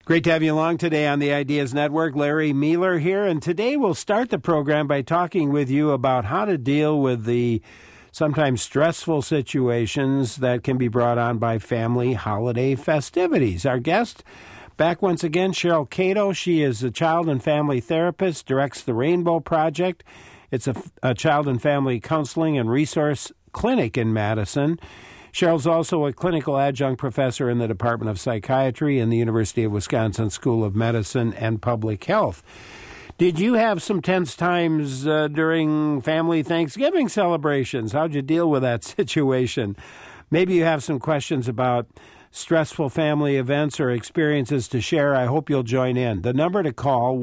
Great to have you along today on the Ideas Network. Larry Mueller here, and today we'll start the program by talking with you about how to deal with the sometimes stressful situations that can be brought on by family holiday festivities. Our guest back once again, Cheryl Cato. She is a child and family therapist, directs the Rainbow Project. It's a child and family counseling and resource clinic in Madison. Cheryl's also a clinical adjunct professor in the Department of Psychiatry in the University of Wisconsin School of Medicine and Public Health. Did you have some tense times during family Thanksgiving celebrations? How'd you deal with that situation? Maybe you have some questions about stressful family events or experiences to share. I hope you'll join in. The number to call,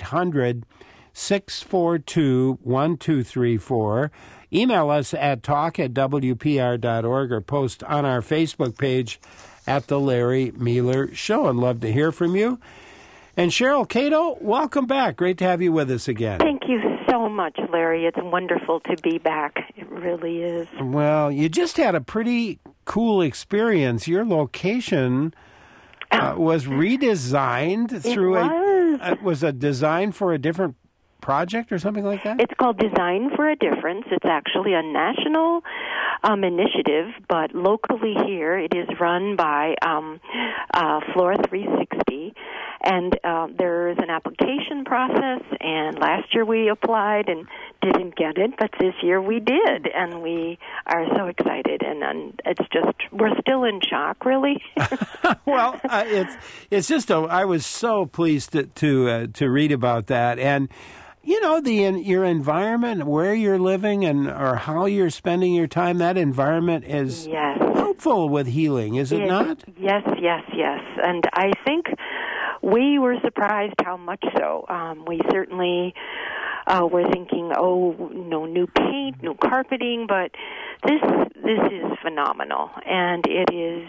1-800-642-1234. Email us at talk@wpr.org or post on our Facebook page at The Larry Mueller Show. I'd love to hear from you. And Cheryl Cato, welcome back. Great to have you with us again. Thank you so much, Larry. It's wonderful to be back. It really is. Well, you just had a pretty cool experience. Your location was redesigned through was a design for a different project or something like that? It's called Design for a Difference. It's actually a national initiative, but locally here it is run by Flora 360, and there is an application process, and last year we applied and didn't get it, but this year we did, and we are so excited, and it's just, we're still in shock, really. Well, it's just, I was so pleased to read about that, and you know, your environment, where you're living or how you're spending your time, that environment is helpful with healing, is it not? Yes. And I think we were surprised how much so. We certainly were thinking, new paint, new carpeting, but this is phenomenal. And it is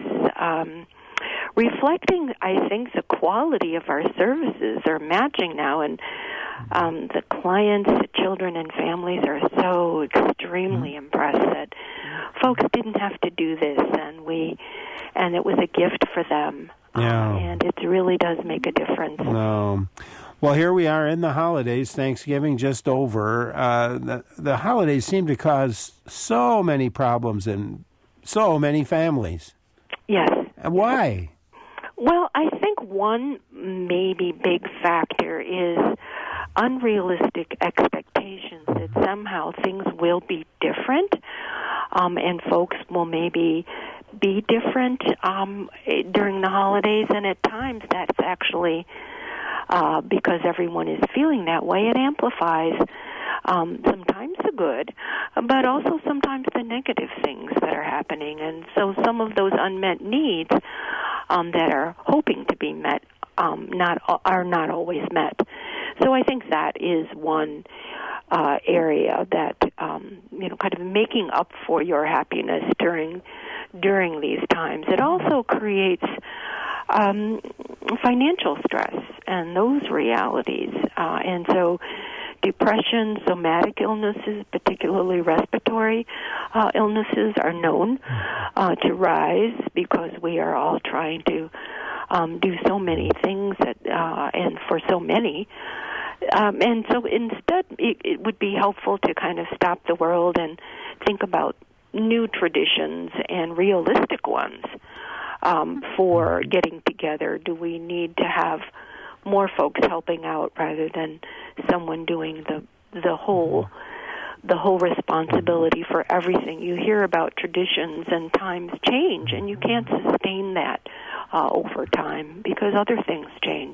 reflecting, I think, the quality of our services are matching now, and the clients, the children and families are so extremely impressed that folks didn't have to do this, and it was a gift for them. And it really does make a difference. No. Well, here we are in the holidays, Thanksgiving just over. The holidays seem to cause so many problems in so many families. Yes. Why? Well, I think one maybe big factor is unrealistic expectations that somehow things will be different, and folks will maybe be different during the holidays, and at times that's actually because everyone is feeling that way. It amplifies sometimes the good, but also sometimes the negative things that are happening, and so some of those unmet needs that are hoping to be met are not always met. So I think that is one area that kind of making up for your happiness during these times. It also creates financial stress and those realities, and so depression, somatic illnesses, particularly respiratory illnesses, are known to rise because we are all trying to do so many things and for so many. And so instead, it would be helpful to kind of stop the world and think about new traditions and realistic ones for getting together. Do we need to have more folks helping out rather than someone doing the whole responsibility for everything? You hear about traditions and times change, and you can't sustain that over time because other things change.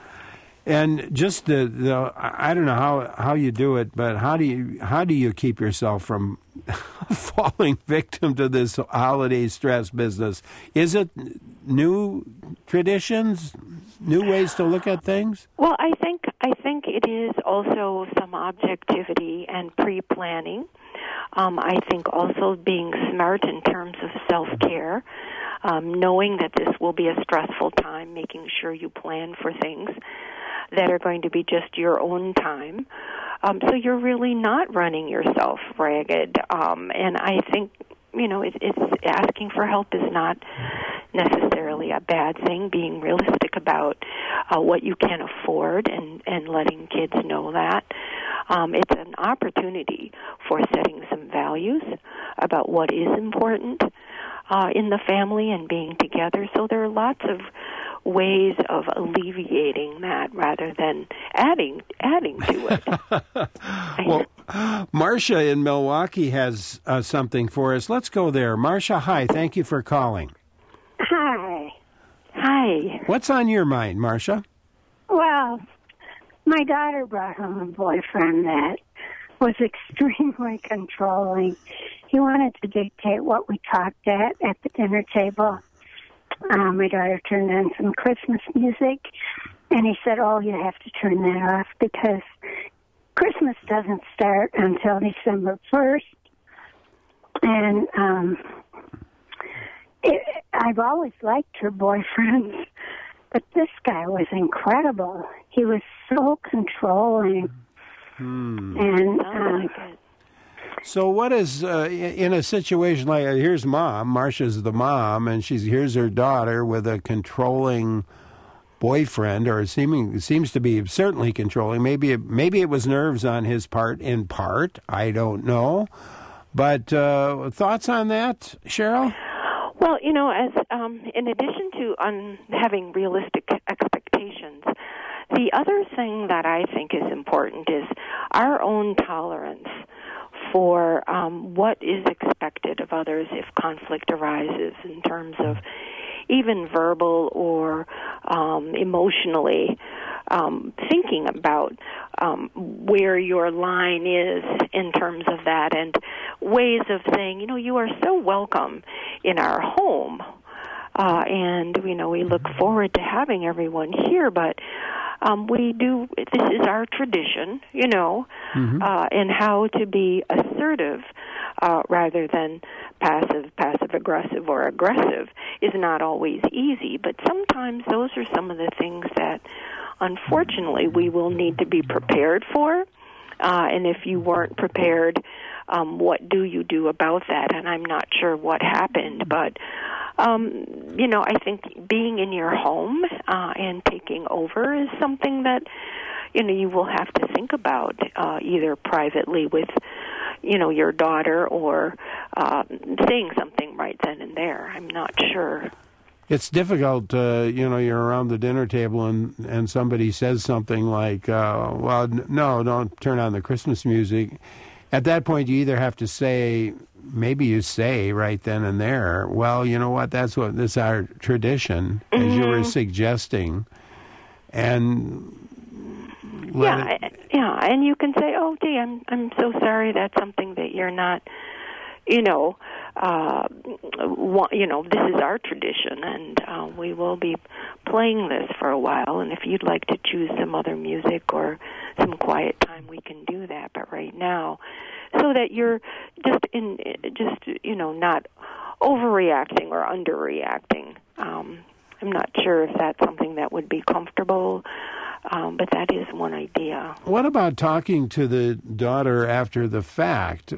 And just I don't know how you do it, but how do you keep yourself from falling victim to this holiday stress business? Is it new traditions, new ways to look at things? Well, I think it is also some objectivity and pre-planning. I think also being smart in terms of self-care, knowing that this will be a stressful time, making sure you plan for things that are going to be just your own time. So you're really not running yourself ragged. And I think, it's asking for help is not necessarily a bad thing. Being realistic about what you can afford, and letting kids know that. It's an opportunity for setting some values about what is important in the family and being together. So there are lots of ways of alleviating that rather than adding to it. Well, Marcia in Milwaukee has something for us. Let's go there. Marcia, hi. Thank you for calling. Hi. Hi. What's on your mind, Marcia? Well, my daughter brought home a boyfriend that was extremely controlling. He wanted to dictate what we talked at the dinner table. My daughter turned on some Christmas music, and he said, "Oh, you have to turn that off because Christmas doesn't start until December 1st." And I've always liked her boyfriends, but this guy was incredible. He was so controlling. And so what is, in a situation like, here's Mom, Marcia's the mom, and here's her daughter with a controlling boyfriend, or seems to be certainly controlling. Maybe it was nerves on his part, in part, I don't know. But thoughts on that, Cheryl? Well, as in addition to having realistic expectations, the other thing that I think is important is our own tolerance for what is expected of others if conflict arises in terms of even verbal or emotionally, thinking about where your line is in terms of that, and ways of saying, you are so welcome in our home, and we look forward to having everyone here, but this is our tradition, and how to be assertive rather than passive-aggressive or aggressive is not always easy, but sometimes those are some of the things that, unfortunately, we will need to be prepared for, and if you weren't prepared, what do you do about that? And I'm not sure what happened, but I think being in your home and taking over is something that you will have to think about either privately with your daughter or saying something right then and there. I'm not sure. It's difficult, you're around the dinner table and somebody says something like, well, no, don't turn on the Christmas music. At that point, you either have to say, maybe you say right then and there, well, you know what, this is our tradition, as you were suggesting, and and you can say, oh, gee, I'm so sorry, that's something that you're not, this is our tradition, and we will be playing this for a while, and if you'd like to choose some other music or some quiet time, we can do that, but right now, so that you're not overreacting or underreacting. I'm not sure if that's something that would be comfortable, but that is one idea. What about talking to the daughter after the fact?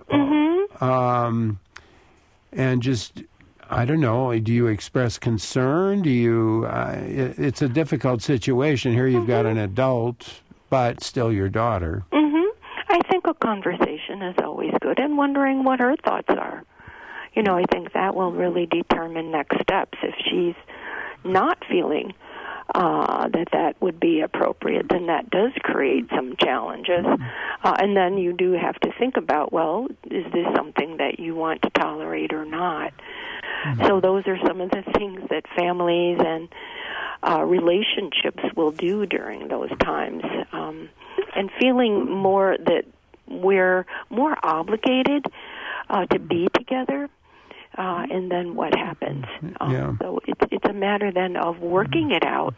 And just, I don't know, do you express concern? Do you, it's a difficult situation. Here you've got an adult, but still your daughter. I think a conversation is always good, and wondering what her thoughts are. I think that will really determine next steps. If she's not feeling that would be appropriate, then that does create some challenges. And then you do have to think about, well, is this something that you want to tolerate or not? So those are some of the things that families and relationships will do during those times. And feeling more that we're more obligated to be together. And then what happens? So it's a matter then of working it out,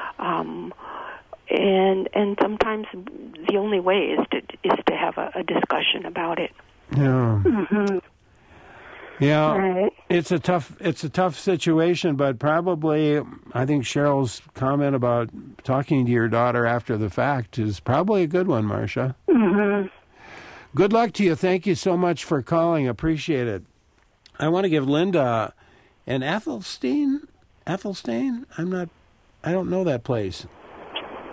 and sometimes the only way is to have a discussion about it. Right. It's a tough situation, but probably I think Cheryl's comment about talking to your daughter after the fact is probably a good one, Marcia. Good luck to you. Thank you so much for calling. Appreciate it. I want to give Linda and Athelstein. I don't know that place.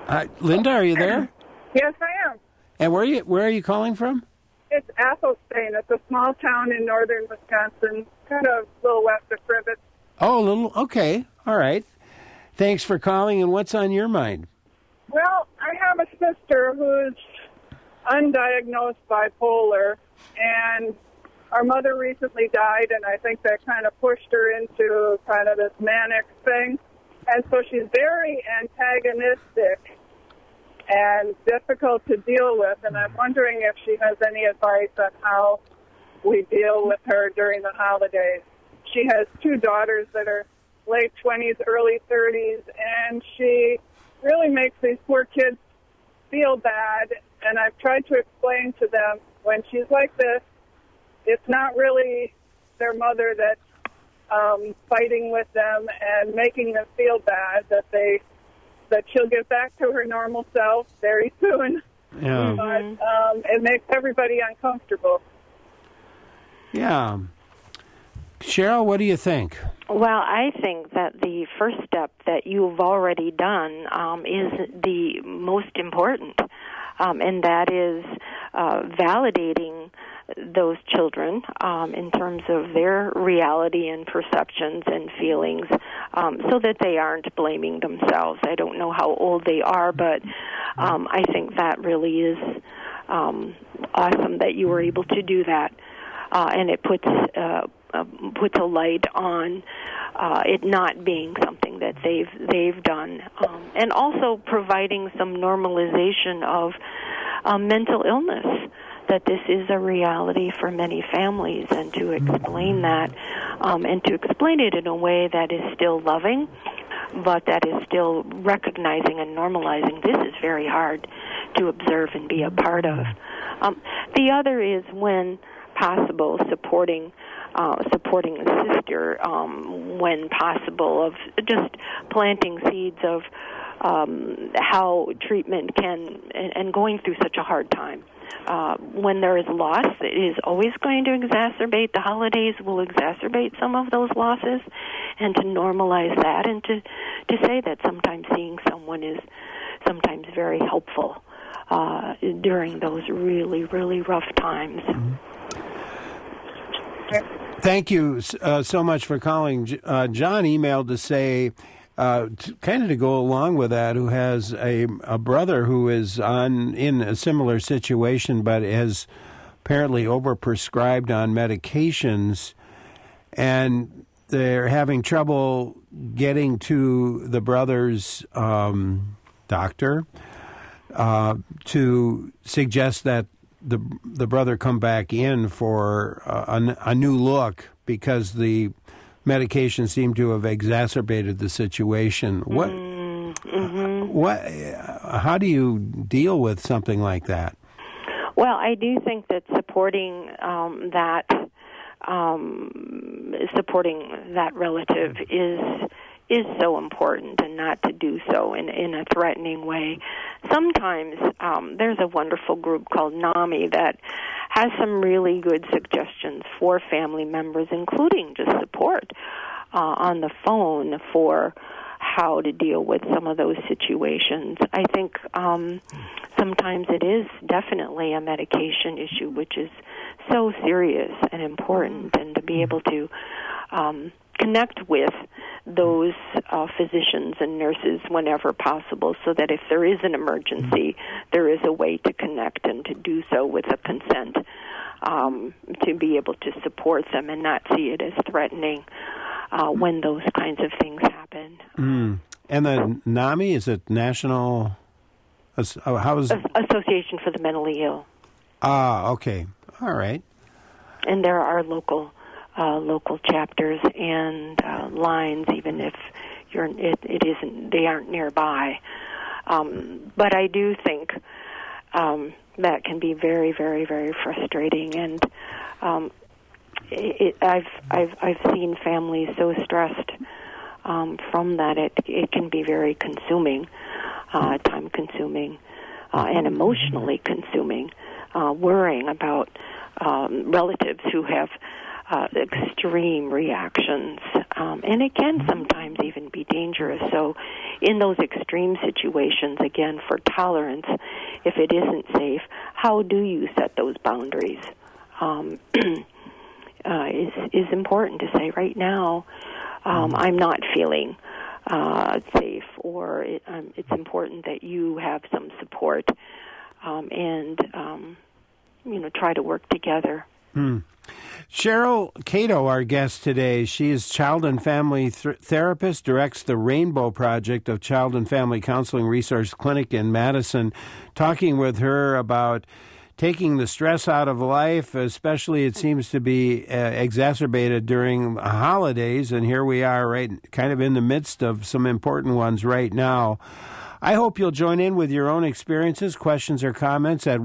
Linda, are you there? Yes, I am. And where are you calling from? It's Athelstane. It's a small town in northern Wisconsin, kind of a little west of Privet. Oh, okay. All right. Thanks for calling, and what's on your mind? Well, I have a sister who's undiagnosed bipolar, and our mother recently died, and I think that kind of pushed her into kind of this manic thing. And so she's very antagonistic and difficult to deal with, and I'm wondering if she has any advice on how we deal with her during the holidays. She has 2 daughters that are late 20s, early 30s, and she really makes these poor kids feel bad, and I've tried to explain to them when she's like this, it's not really their mother that's fighting with them and making them feel bad, that she'll get back to her normal self very soon. Yeah. But it makes everybody uncomfortable. Yeah. Cheryl, what do you think? Well, I think that the first step that you've already done is the most important, and that is validating those children in terms of their reality and perceptions and feelings so that they aren't blaming themselves. I don't know how old they are, but I think that really is awesome that you were able to do that. And it puts a light on it not being something that they've done, and also providing some normalization of mental illness, that this is a reality for many families, and to explain that, and to explain it in a way that is still loving, but that is still recognizing and normalizing. This is very hard to observe and be a part of. The other is, when possible, supporting the sister when possible, of just planting seeds of how treatment can, and going through such a hard time. When there is loss, it is always going to exacerbate. The holidays will exacerbate some of those losses, and to normalize that, and to say that sometimes seeing someone is sometimes very helpful during those really, really rough times. Mm-hmm. Thank you so much for calling. John emailed to say, kind of to go along with that, who has a brother who is in a similar situation, but is apparently overprescribed on medications, and they're having trouble getting to the brother's doctor to suggest that the brother come back in for a new look, because the medication seemed to have exacerbated the situation. How do you deal with something like that? Well, I do think that supporting that relative is so important, and not to do so in a threatening way. Sometimes there's a wonderful group called NAMI that has some really good suggestions for family members, including just support on the phone for how to deal with some of those situations. I think sometimes it is definitely a medication issue, which is so serious and important, and to be able to connect with those physicians and nurses whenever possible, so that if there is an emergency, there is a way to connect, and to do so with a consent, to be able to support them and not see it as threatening when those kinds of things happen. And the NAMI, is it National Association for the Mentally Ill. Ah, okay. All right. And there are local chapters and lines, even if they aren't nearby. But I do think that can be very, very, very frustrating, and I've seen families so stressed from that it can be very consuming, time consuming, and emotionally consuming, worrying about relatives who have extreme reactions. And it can sometimes even be dangerous. So in those extreme situations, again, for tolerance, if it isn't safe, how do you set those boundaries? Is important to say right now, I'm not feeling safe, or it's important that you have some support and try to work together. Cheryl Cato, our guest today, she is child and family therapist, directs the Rainbow Project of Child and Family Counseling Resource Clinic in Madison. Talking with her about taking the stress out of life, especially it seems to be exacerbated during holidays, and here we are right kind of in the midst of some important ones right now. I hope you'll join in with your own experiences, questions, or comments at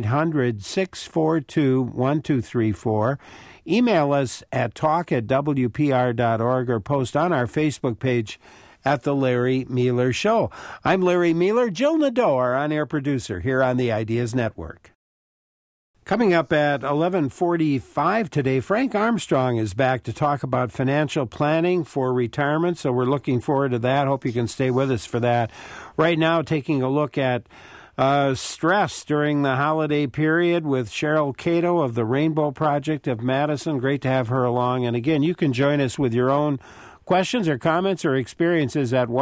1-800-642-1234. Email us at talk@wpr.org or post on our Facebook page at The Larry Meeler Show. I'm Larry Meeler. Jill Nadeau, our on-air producer here on the Ideas Network. Coming up at 11:45 today, Frank Armstrong is back to talk about financial planning for retirement, so we're looking forward to that. Hope you can stay with us for that. Right now, taking a look at stress during the holiday period with Cheryl Cato of the Rainbow Project of Madison. Great to have her along. And again, you can join us with your own questions or comments or experiences at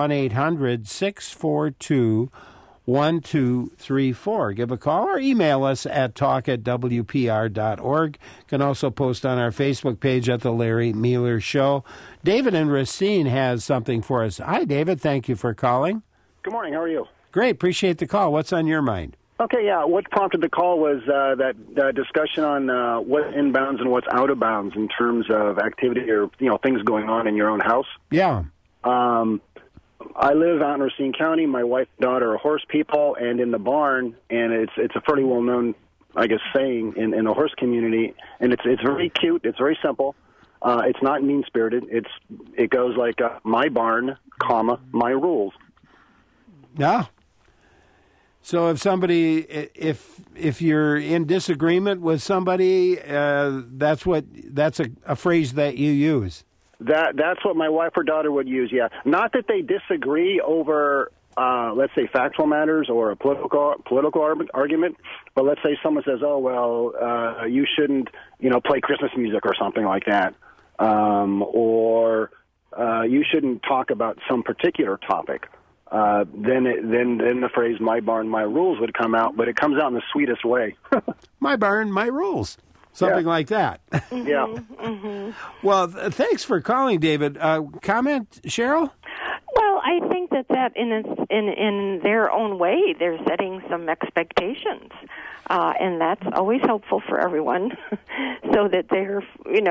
1-800-642-1234. Give a call or email us at talk@wpr.org. You can also post on our Facebook page at The Larry Meeler Show. David in Racine has something for us. Hi, David. Thank you for calling. Good morning. How are you? Great. Appreciate the call. What's on your mind? Okay, yeah. What prompted the call was that discussion on what's in bounds and what's out of bounds in terms of activity or things going on in your own house. Yeah. I live out in Racine County. My wife and daughter are horse people, and in the barn, and it's a pretty well known, I guess, saying in the horse community, and it's very cute. It's very simple. It's not mean spirited. It goes like my barn, my rules. Yeah. So if somebody, if you're in disagreement with somebody, that's a phrase that you use. That's what my wife or daughter would use. Yeah, not that they disagree over, let's say, factual matters or a political argument, but let's say someone says, "Oh well, you shouldn't, play Christmas music" or something like that, or you shouldn't talk about some particular topic. Then the phrase "my barn, my rules" would come out, but it comes out in the sweetest way. My barn, my rules. Something like that. Yeah. Mm-hmm. Well, thanks for calling, David. Comment, Cheryl? Well, I think that in their own way, they're setting some expectations, and that's always helpful for everyone, so that they're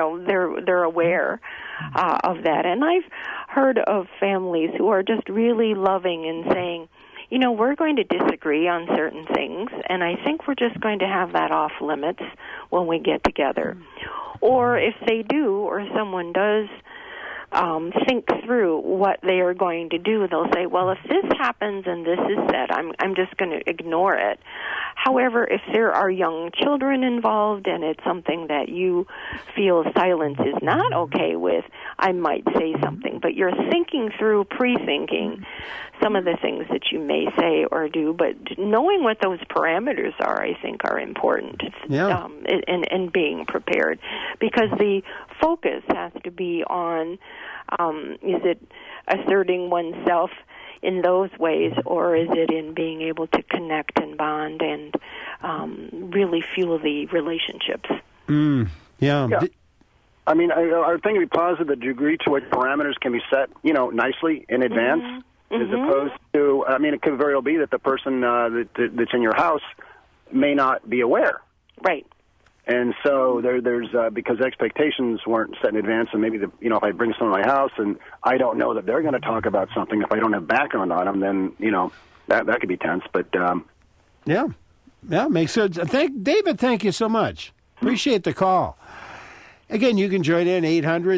aware of that. And I've heard of families who are just really loving and saying, we're going to disagree on certain things, and I think we're just going to have that off limits when we get together. Or if they do, or someone does think through what they are going to do, they'll say, well, if this happens and this is said, I'm just going to ignore it. However, if there are young children involved and it's something that you feel silence is not okay with, I might say something. But you're thinking through, pre-thinking some of the things that you may say or do, but knowing what those parameters are, I think, are important. Yeah. And being prepared, because the focus has to be on, is it asserting oneself in those ways, or is it in being able to connect and bond and really fuel the relationships? Yeah. I mean, I think we posit the degree to which parameters can be set, nicely in advance, as opposed to, it could very well be that the person that's in your house may not be aware. Right. And so there's because expectations weren't set in advance, and maybe if I bring someone to my house and I don't know that they're going to talk about something, if I don't have background on them, then that could be tense. But yeah, makes sense. David, thank you so much. Appreciate the call. Again, you can join in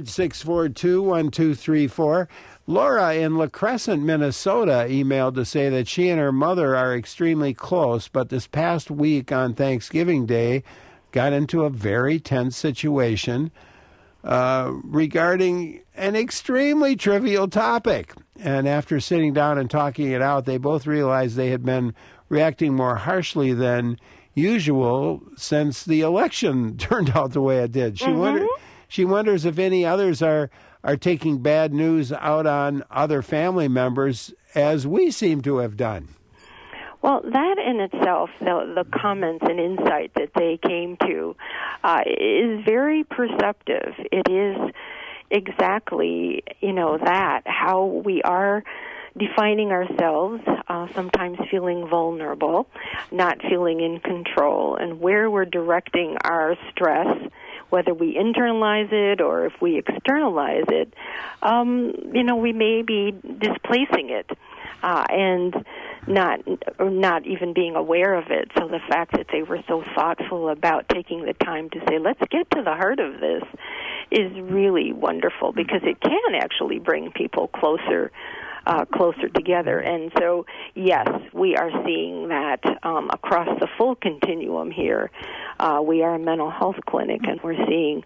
800-642-1234. Laura in La Crescent, Minnesota, emailed to say that she and her mother are extremely close, but this past week on Thanksgiving Day got into a very tense situation. regarding an extremely trivial topic. And after sitting down and talking it out, they both realized they had been reacting more harshly than usual since the election turned out the way it did. She wonders if any others are taking bad news out on other family members, as we seem to have done. Well, that in itself, the comments and insight that they came to, is very perceptive. It is exactly, that, how we are defining ourselves, sometimes feeling vulnerable, not feeling in control, and where we're directing our stress, whether we internalize it or if we externalize it, we may be displacing it. And not even being aware of it. So the fact that they were so thoughtful about taking the time to say, let's get to the heart of this, is really wonderful, because it can actually bring people closer together. And so, yes, we are seeing that across the full continuum here. We are a mental health clinic, and we're seeing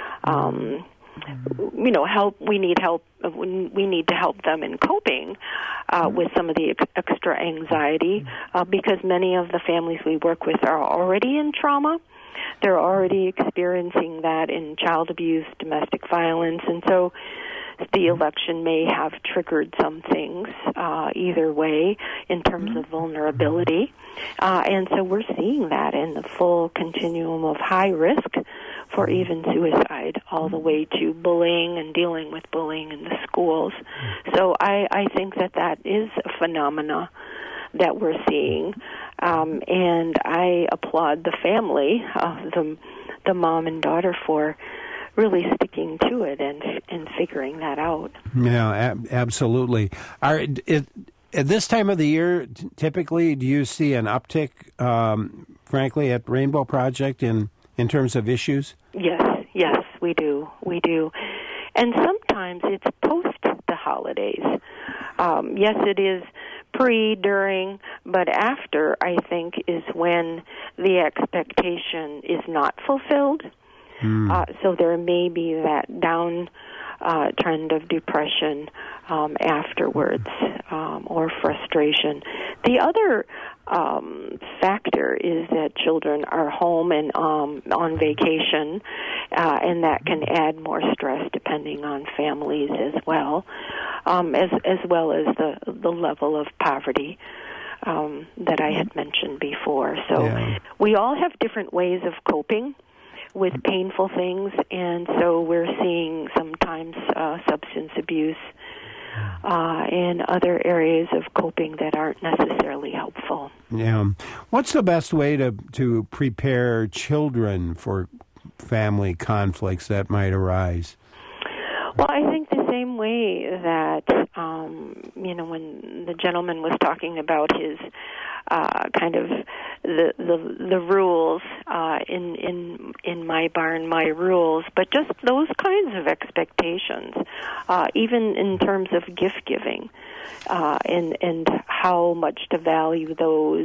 help. We need help. We need to help them in coping with some of the extra anxiety, because many of the families we work with are already in trauma. They're already experiencing that in child abuse, domestic violence, and so the election may have triggered some things either way in terms of vulnerability. And so we're seeing that in the full continuum of high risk for even suicide, all the way to bullying and dealing with bullying in the schools. So I think that is a phenomena that we're seeing. And I applaud the family, the mom and daughter, for really sticking to it and figuring that out. Yeah, absolutely. At this time of the year, typically, do you see an uptick, frankly, at Rainbow Project in terms of issues? Yes, we do. And sometimes it's post the holidays. Yes, it is pre, during, but after, I think, is when the expectation is not fulfilled. So there may be that down trend of depression afterwards, or frustration. The other factor is that children are home and on vacation, and that can add more stress depending on families as well, as well as the level of poverty that I had mentioned before. So we all have different ways of coping with painful things, and so we're seeing sometimes substance abuse and other areas of coping that aren't necessarily helpful. Yeah. What's the best way to prepare children for family conflicts that might arise? Well, I think the same way that, when the gentleman was talking about his kind of the rules in my barn, my rules, but just those kinds of expectations, even in terms of gift giving, and how much to value those,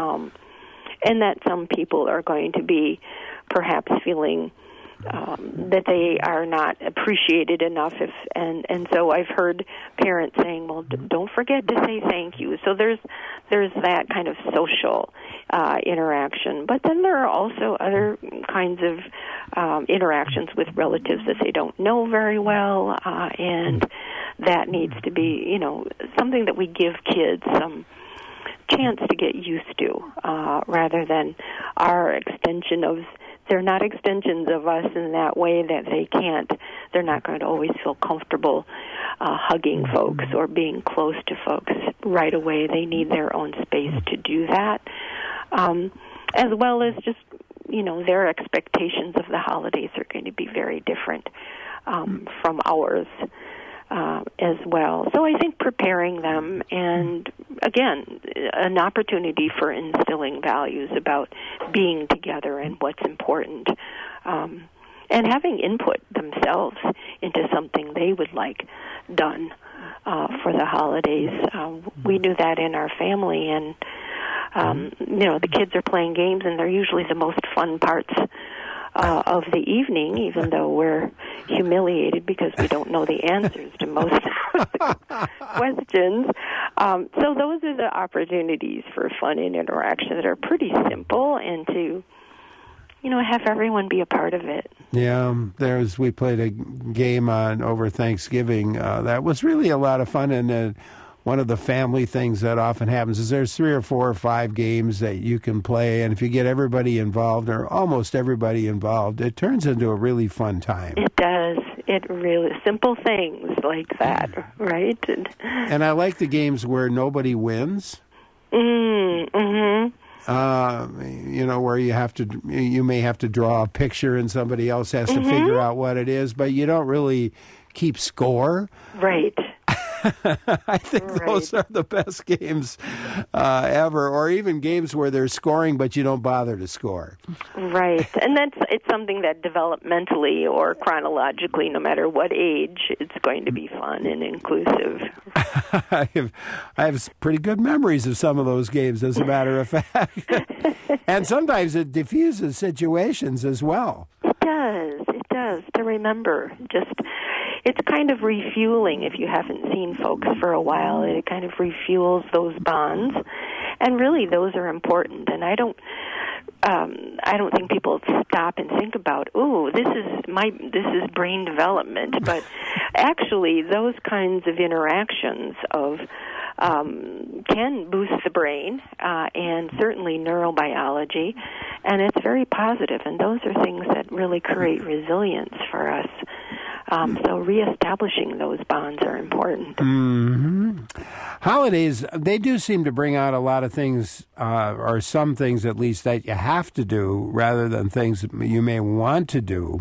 and that some people are going to be perhaps feeling that they are not appreciated enough, and so I've heard parents saying, well, don't forget to say thank you. So there's that kind of social interaction, but then there are also other kinds of interactions with relatives that they don't know very well, and that needs to be, something that we give kids some chance to get used to, rather than our extension of. They're not extensions of us in that way that they're not going to always feel comfortable hugging folks or being close to folks right away. They need their own space to do that, as well as just, their expectations of the holidays are going to be very different from ours as well. So I think preparing them, and again, an opportunity for instilling values about being together and what's important, and having input themselves into something they would like done for the holidays. We do that in our family, and the kids are playing games, and they're usually the most fun parts of the evening, even though we're humiliated because we don't know the answers to most of the questions. So those are the opportunities for fun and interaction that are pretty simple, and to, have everyone be a part of it. Yeah, we played a game over Thanksgiving. That was really a lot of fun, and one of the family things that often happens is there's 3 or 4 or 5 games that you can play, and if you get everybody involved, or almost everybody involved, it turns into a really fun time. It does. It really, simple things like that, right? And I like the games where nobody wins. Mm-hmm. Where you may have to draw a picture and somebody else has to figure out what it is, but you don't really keep score. Right. I think those are the best games ever, or even games where they're scoring but you don't bother to score. Right, and it's something that developmentally or chronologically, no matter what age, it's going to be fun and inclusive. I have pretty good memories of some of those games, as a matter of fact. And sometimes it diffuses situations as well. It does, to remember. It's kind of refueling if you haven't seen folks for a while. It kind of refuels those bonds, and really those are important. And I don't think people stop and think about, this is brain development, but actually those kinds of interactions can boost the brain and certainly neurobiology, and it's very positive. And those are things that really create resilience for us. So reestablishing those bonds are important. Mm-hmm. Holidays, they do seem to bring out a lot of things, or some things at least, that you have to do rather than things you may want to do.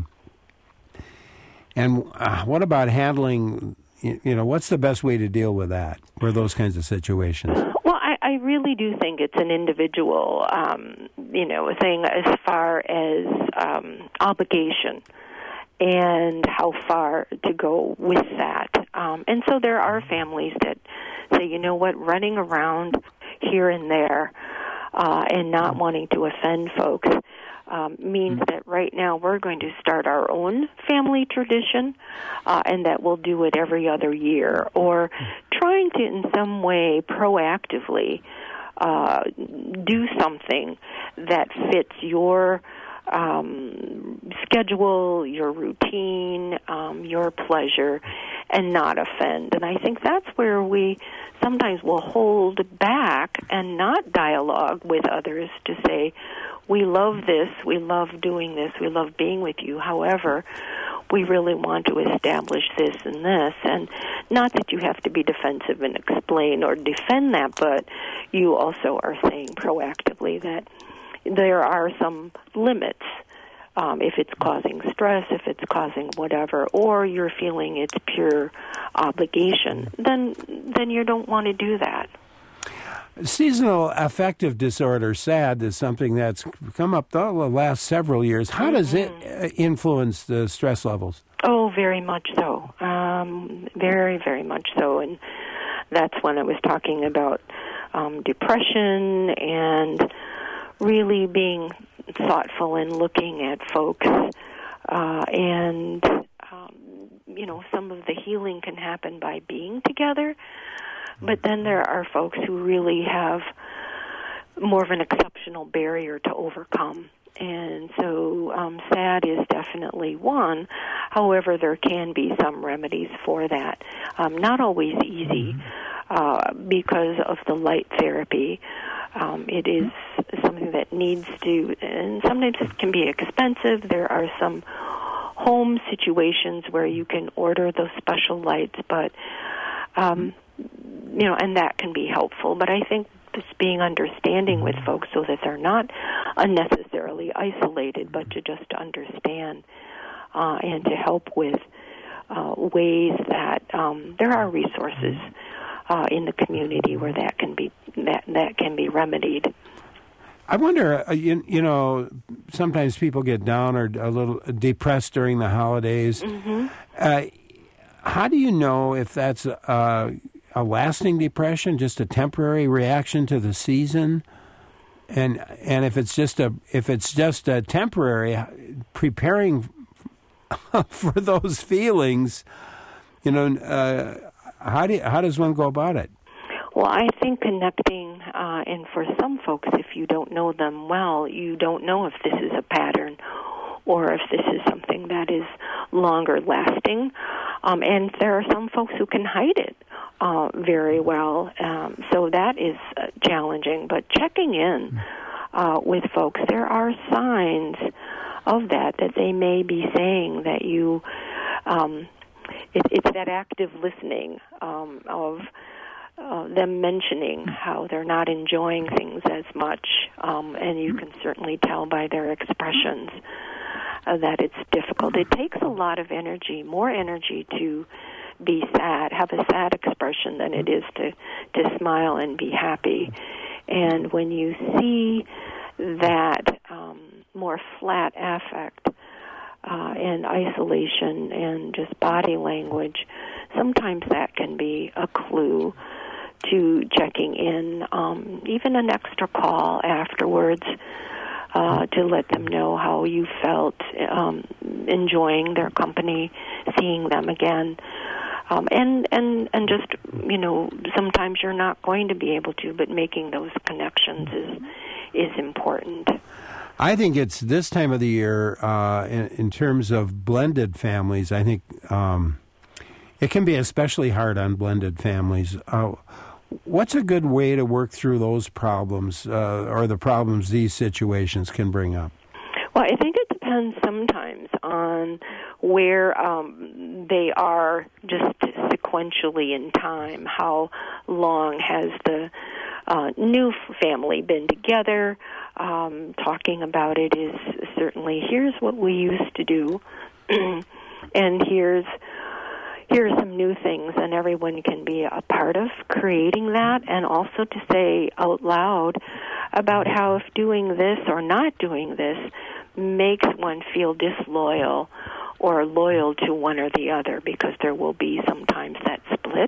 And what about handling, what's the best way to deal with that, or those kinds of situations? Well, I really do think it's an individual, thing as far as obligation and how far to go with that. And so there are families that say, running around here and there and not wanting to offend folks means that right now we're going to start our own family tradition, and that we'll do it every other year, or trying to in some way proactively do something that fits your schedule, your routine, your pleasure, and not offend. And I think that's where we sometimes will hold back and not dialogue with others to say, we love this, we love doing this, we love being with you. However, we really want to establish this and this. And not that you have to be defensive and explain or defend that, but you also are saying proactively that there are some limits. If it's causing stress, if it's causing whatever, or you're feeling it's pure obligation, then you don't want to do that. Seasonal affective disorder, SAD, is something that's come up the last several years. How does it influence the stress levels? Oh, very much so. Very, very much so. And that's when I was talking about depression and really being thoughtful in looking at folks. And some of the healing can happen by being together. But then there are folks who really have more of an exceptional barrier to overcome. And so SAD is definitely one. However, there can be some remedies for that. Not always easy because of the light therapy. It is something that needs to, and sometimes it can be expensive. There are some home situations where you can order those special lights, but and that can be helpful. But I think just being understanding with folks so that they're not unnecessarily isolated, but to just understand and to help with ways that there are resources in the community where that can be remedied. I wonder, sometimes people get down or a little depressed during the holidays. Mm-hmm. How do you know if that's a lasting depression, just a temporary reaction to the season? And if it's just a temporary, preparing for those feelings, how does one go about it? Well, I think connecting, and for some folks, if you don't know them well, you don't know if this is a pattern or if this is something that is longer lasting. And there are some folks who can hide it very well. So that is challenging. But checking in with folks, there are signs of that they may be saying that you, it's that active listening of them mentioning how they're not enjoying things as much, and you can certainly tell by their expressions that it's difficult. It takes a lot of energy, more energy to be sad, have a sad expression than it is to smile and be happy. And when you see that more flat affect and isolation and just body language, sometimes that can be a clue to checking in, even an extra call afterwards to let them know how you felt, enjoying their company, seeing them again. And just, sometimes you're not going to be able to, but making those connections is important. I think it's this time of the year, in terms of blended families, I think it can be especially hard on blended families. What's a good way to work through those problems or the problems these situations can bring up? Well, I think it depends sometimes on where they are just sequentially in time. How long has the new family been together? Talking about it is certainly, here's what we used to do, and here's some new things, and everyone can be a part of creating that, and also to say out loud about how if doing this or not doing this makes one feel disloyal or loyal to one or the other, because there will be sometimes that split.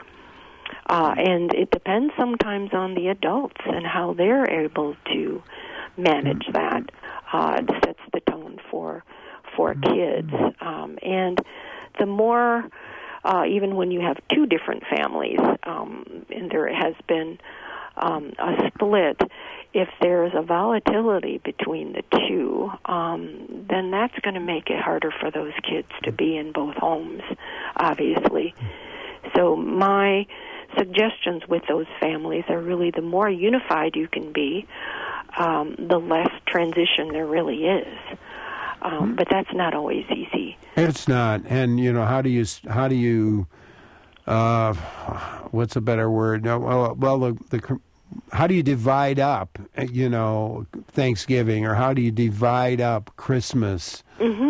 And it depends sometimes on the adults and how they're able to manage that. It sets the tone for kids. And the more, even when you have two different families, and there has been a split, if there's a volatility between the two, then that's going to make it harder for those kids to be in both homes, obviously. So my suggestions with those families are really, the more unified you can be, the less transition there really is. But that's not always easy. It's not. And, how do you what's a better word? No, well, how do you divide up, Thanksgiving, or how do you divide up Christmas?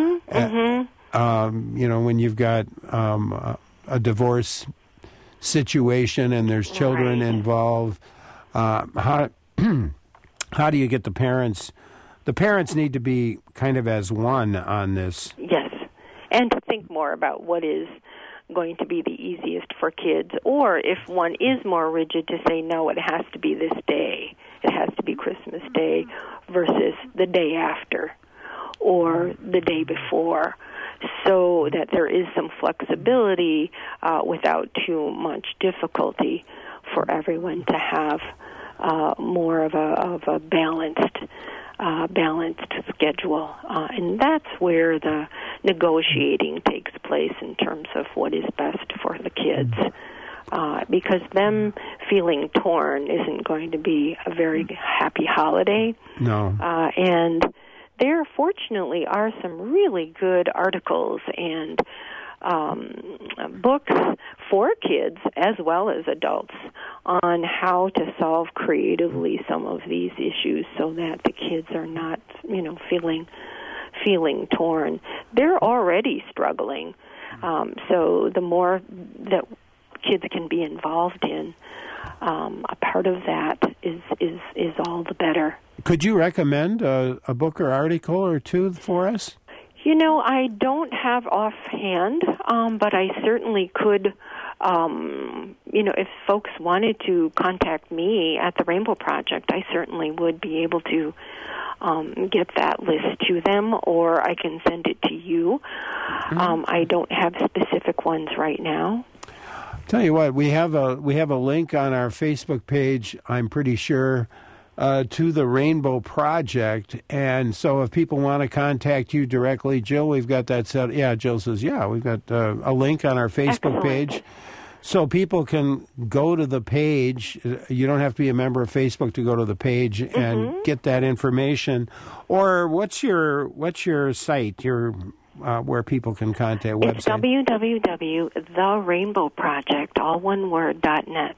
When you've got a divorce situation and there's children involved, how do you get the parents? The parents need to be kind of as one on this. Yes, and to think more about what is going to be the easiest for kids, or if one is more rigid, to say, no, it has to be this day. It has to be Christmas Day versus the day after or the day before, so that there is some flexibility without too much difficulty for everyone to have more of a balanced schedule. And that's where the negotiating takes place in terms of what is best for the kids. Because them feeling torn isn't going to be a very happy holiday. No. And there, fortunately, are some really good articles and books for kids as well as adults on how to solve creatively some of these issues so that the kids are not, feeling torn. They're already struggling. So the more that kids can be involved in, a part of that is all the better. Could you recommend a book or article or two for us? I don't have offhand, but I certainly could if folks wanted to contact me at the Rainbow Project, I certainly would be able to get that list to them, or I can send it to you. I don't have specific ones right now. Tell you what, we have a link on our Facebook page, I'm pretty sure, to the Rainbow Project. And so if people want to contact you directly, Jill, we've got that set. Yeah, Jill says, yeah, we've got a link on our Facebook page. So people can go to the page. You don't have to be a member of Facebook to go to the page and get that information. Or what's your site, where people can contact website? It's www.therainbowproject, all one word, .net.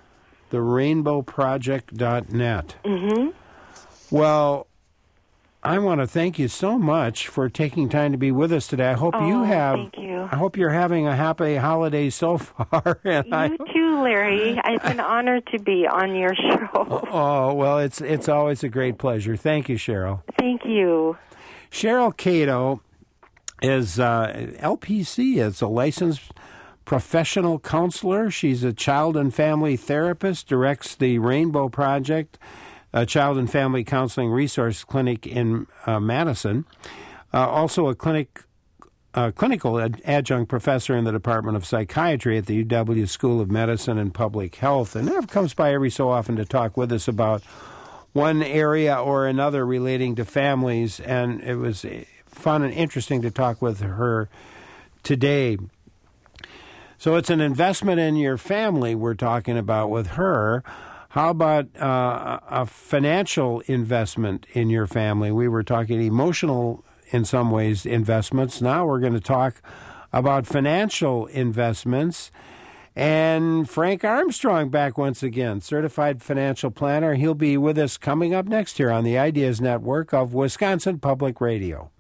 Therainbowproject.net. Well, I want to thank you so much for taking time to be with us today. I hope thank you. I hope you're having a happy holiday so far. And you too, Larry. It's an honor to be on your show. Oh, well, it's always a great pleasure. Thank you, Cheryl. Thank you. Cheryl Cato is LPC. It's a licensed professional counselor. She's a child and family therapist, directs the Rainbow Project, a child and family counseling resource clinic in Madison. Also a clinical adjunct professor in the Department of Psychiatry at the UW School of Medicine and Public Health. And Nev comes by every so often to talk with us about one area or another relating to families. And it was fun and interesting to talk with her today. So it's an investment in your family we're talking about with her. How about a financial investment in your family? We were talking emotional, in some ways, investments. Now we're going to talk about financial investments. And Frank Armstrong back once again, certified financial planner. He'll be with us coming up next here on the Ideas Network of Wisconsin Public Radio.